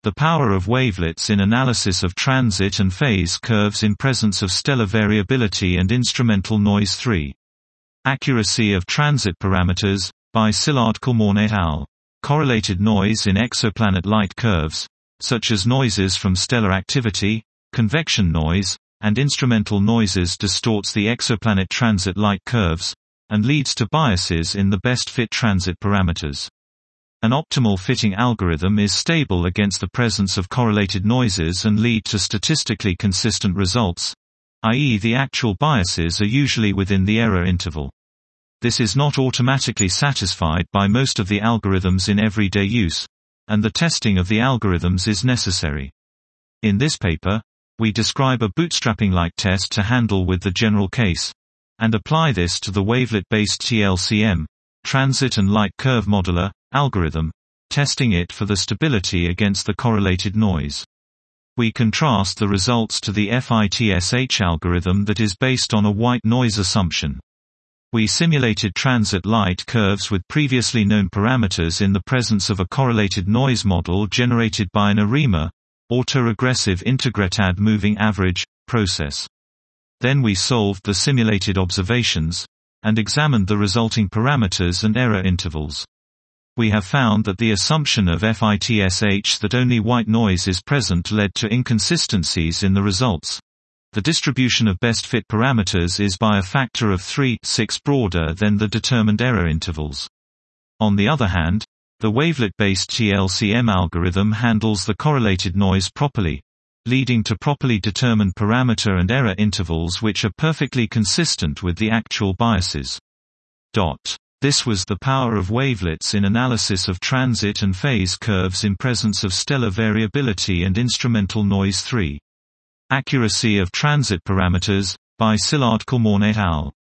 The power of wavelets in analysis of transit and phase curves in presence of stellar variability and instrumental noise. 3. Accuracy of transit parameters, by Szilard-Kallmorn et al. Correlated noise in exoplanet light curves, such as noises from stellar activity, convection noise, and instrumental noises, distorts the exoplanet transit light curves, and leads to biases in the best fit transit parameters. An optimal fitting algorithm is stable against the presence of correlated noises and lead to statistically consistent results, i.e. the actual biases are usually within the error interval. This is not automatically satisfied by most of the algorithms in everyday use, and the testing of the algorithms is necessary. In this paper, we describe a bootstrapping-like test to handle with the general case, and apply this to the wavelet-based TLCM, transit and light curve modeler, algorithm, testing it for the stability against the correlated noise. We contrast the results to the FITSH algorithm that is based on a white noise assumption. We simulated transit light curves with previously known parameters in the presence of a correlated noise model generated by an ARIMA, autoregressive integratad moving average, process. Then we solved the simulated observations, and examined the resulting parameters and error intervals. We have found that the assumption of FITSH that only white noise is present led to inconsistencies in the results. The distribution of best fit parameters is by a factor of 3.6 broader than the determined error intervals. On the other hand, the wavelet-based TLCM algorithm handles the correlated noise properly, leading to properly determined parameter and error intervals which are perfectly consistent with the actual biases. This was the power of wavelets in analysis of transit and phase curves in presence of stellar variability and instrumental noise. 3. Accuracy of transit parameters, by Szilard-Kallmorn et al.